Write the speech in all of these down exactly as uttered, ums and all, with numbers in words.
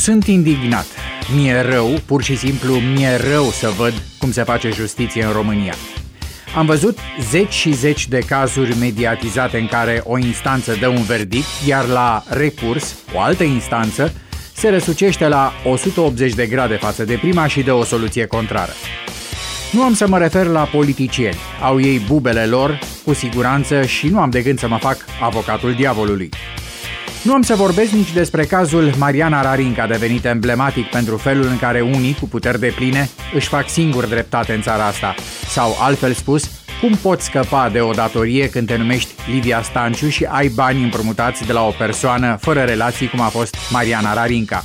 Sunt indignat. Mi-e rău, pur și simplu mi-e rău să văd cum se face justiție în România. Am văzut zeci și zeci de cazuri mediatizate în care o instanță dă un verdict, iar la recurs, o altă instanță se răsucește la o sută optzeci de grade față de prima și dă o soluție contrară. Nu am să mă refer la politicieni, au ei bubele lor, cu siguranță, și nu am de gând să mă fac avocatul diavolului. Nu am să vorbesc nici despre cazul Mariana Rarinca, devenit emblematic pentru felul în care unii, cu puteri depline, își fac singuri dreptate în țara asta. Sau, altfel spus, cum poți scăpa de o datorie când te numești Lidia Stanciu și ai bani împrumutați de la o persoană fără relații cum a fost Mariana Rarinca.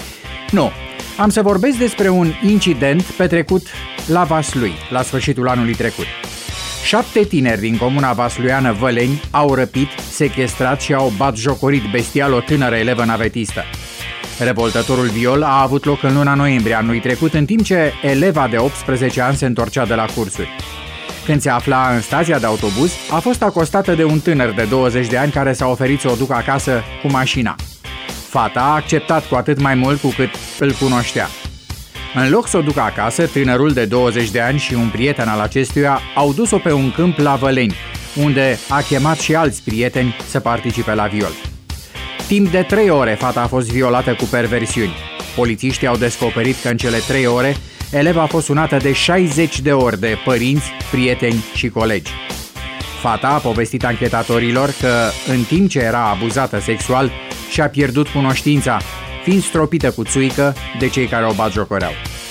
Nu, am să vorbesc despre un incident petrecut la Vaslui, la sfârșitul anului trecut. Șapte tineri din comuna vasluiană Văleni au răpit, sechestrat și au batjocorit bestial o tânără elevă navetistă. Revoltătorul viol a avut loc în luna noiembrie anului trecut, în timp ce eleva de optsprezece ani se întorcea de la cursuri. Când se afla în stația de autobuz, a fost acostată de un tânăr de douăzeci de ani care s-a oferit să o ducă acasă cu mașina. Fata a acceptat cu atât mai mult cu cât îl cunoștea. În loc să o ducă acasă, tânărul de douăzeci de ani și un prieten al acestuia au dus-o pe un câmp la Văleni, unde a chemat și alți prieteni să participe la viol. Timp de trei ore, fata a fost violată cu perversiuni. Polițiștii au descoperit că în cele trei ore, eleva a fost sunată de șaizeci de ori de părinți, prieteni și colegi. Fata a povestit anchetatorilor că, în timp ce era abuzată sexual, și-a pierdut cunoștința, fiind stropită cu țuică de cei care o batjocoreau.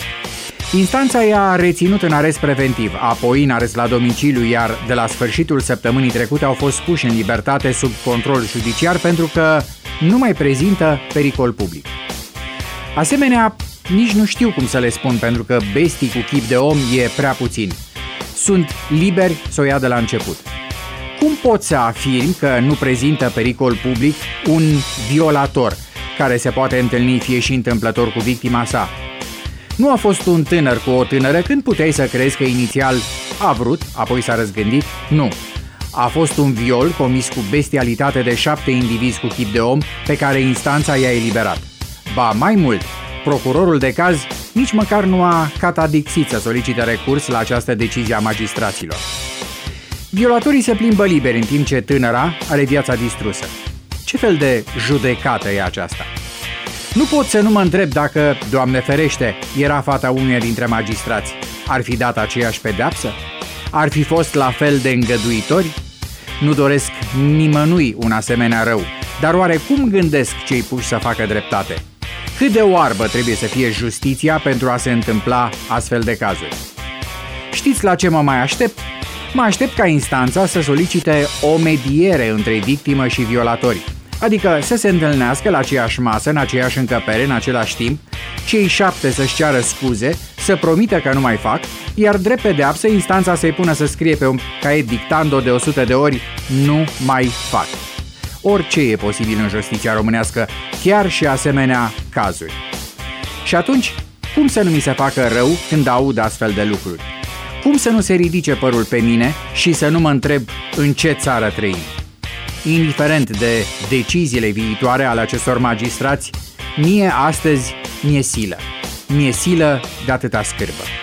Instanța i-a reținut în arest preventiv, apoi în arest la domiciliu, iar de la sfârșitul săptămânii trecute au fost puși în libertate sub control judiciar pentru că nu mai prezintă pericol public. Asemenea, nici nu știu cum să le spun, pentru că bestii cu chip de om e prea puțin. Sunt liberi să o ia de la început. Cum poți să afirmi că nu prezintă pericol public un violator care se poate întâlni fie și întâmplător cu victima sa? Nu a fost un tânăr cu o tânără când puteai să crezi că inițial a vrut, apoi s-a răzgândit? Nu. A fost un viol comis cu bestialitate de șapte indivizi cu chip de om pe care instanța i-a eliberat. Ba mai mult, procurorul de caz nici măcar nu a catadixit să solicite recurs la această decizie a magistraților. Violatorii se plimbă liberi în timp ce tânăra are viața distrusă. Ce fel de judecată e aceasta? Nu pot să nu mă întreb dacă, Doamne ferește, era fata unuia dintre magistrați. Ar fi dat aceeași pedeapsă? Ar fi fost la fel de îngăduitori? Nu doresc nimănui un asemenea rău, dar oare cum gândesc cei puși să facă dreptate? Cât de oarbă trebuie să fie justiția pentru a se întâmpla astfel de cazuri? Știți la ce mă mai aștept? Mă aștept ca instanța să solicite o mediere între victimă și violatori, adică să se întâlnească la aceeași masă, în aceeași încăpere, în același timp, cei șapte să-și ceară scuze, să promită că nu mai fac, iar drept pedeapsă instanța să-i pună să scrie pe un caiet dictando de o sută de ori "nu mai fac". Orice e posibil în justiția românească, chiar și asemenea cazuri. Și atunci, cum să nu mi se facă rău când aud astfel de lucruri? Cum să nu se ridice părul pe mine și să nu mă întreb în ce țară trăim? Indiferent de deciziile viitoare ale acestor magistrați, mie astăzi mi-e silă. Mi-e silă de atâta scârbă.